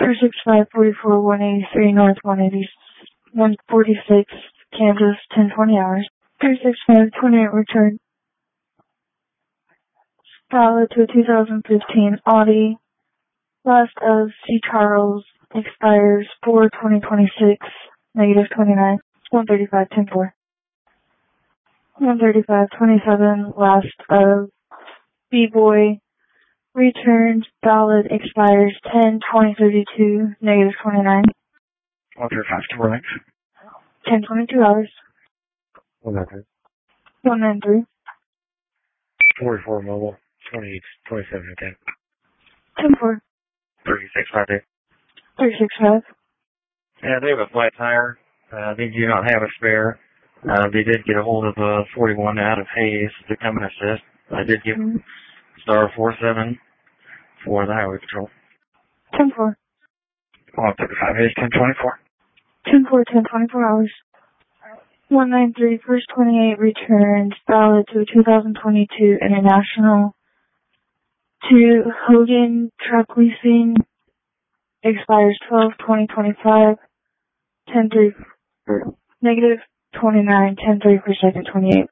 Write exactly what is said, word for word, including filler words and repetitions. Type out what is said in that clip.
three sixty-five, forty-four, one eighty-three, North one eighty, one forty-six, Kansas, ten twenty hours. three sixty-five, twenty-eight, return. Valid to a two thousand fifteen Audi. Last of C. Charles expires four twenty twenty-six, negative twenty-nine, one thirty-five, ten four. one thirty-five, twenty-seven, last of B-Boy. Returns, valid, expires ten twenty thirty-two, negative twenty-nine. one thirty-five, two ranks. ten twenty-two hours. one ninety-three. one ninety-three. forty-four mobile, twenty, twenty-seven, ten. ten four. thirty-six, five eight. thirty-six five. Yeah, they have a flat tire. Uh, they do not have a spare. Uh, they did get a hold of uh, forty-one out of Hayes to come and assist. I did give Mm-hmm. star four seven for the highway patrol. ten four. one thirty-five, Hayes, ten twenty-four. ten four, ten twenty-four hours. one ninety-three, first twenty-eight returns, valid to a two thousand twenty-two International. To Hogan Truck Leasing, expires twelve twenty twenty-five, ten three, negative twenty-nine, ten three per second, twenty-eight.